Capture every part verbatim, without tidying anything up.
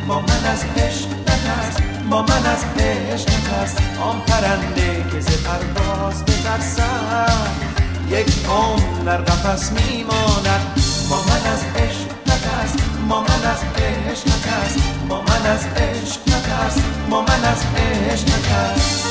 با من از عشق نترس، با من از عشق نترس. آن پرنده که ز پرواز بترسد یک عمر در قفس میماند. با من از عشق نترس، با من از عشق نترس، با من از عشق نترس، با من از عشق نترس.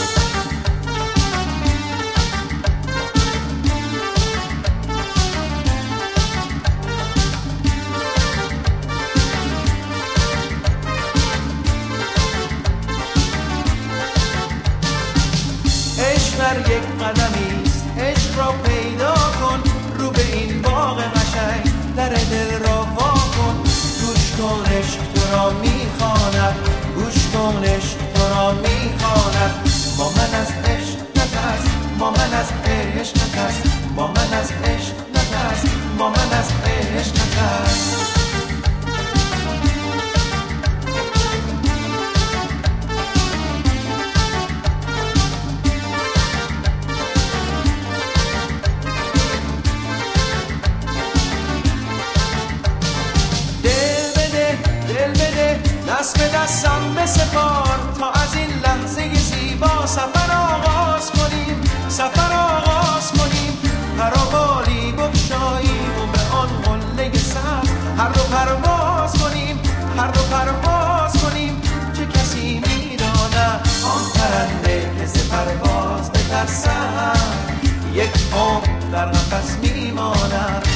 بر یک قدمیست، عشق را پیدا کن، رو به این باغ قشنگ در دل را وا کن. گوش کن عشق تو را میخواند، گوش کن عشق تو را میخواند. با من از عشق نترس، با من از عشق نترس، با من از عشق نترس، با من از عشق نترس. دست به دستم بسپار تا از این لحظه زیبا سفر آغاز کنیم، سفر آغاز کنیم. پروبالی بگشاییم و به آن قله سبز هر دو پرواز کنیم، هر دو پرواز کنیم. چه کسی میداند آن پرنده که ز پرواز بترسد یک عمر در قفس میماند.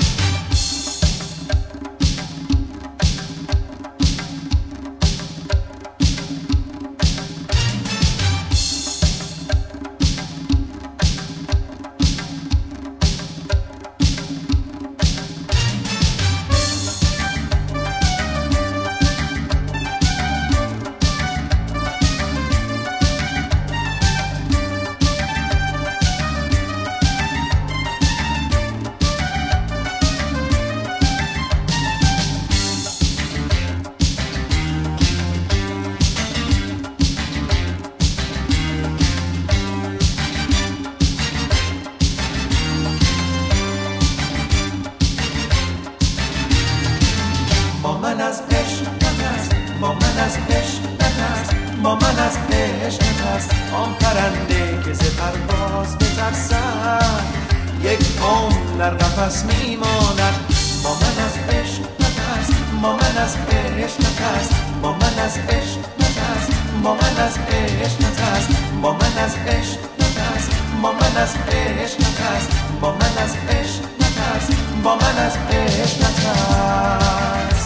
با من از عشق نترس، با من از عشق نترس، با من از عشق نترس. آن پرنده که ز پرواز بترسد یک عمر در قفس میماند. با من از عشق نترس، با من از عشق نترس، با من از عشق نترس، با من از عشق نترس، با من از عشق نترس، با من از عشق نترس، با من از عشق نترس، با من از عشق نترس.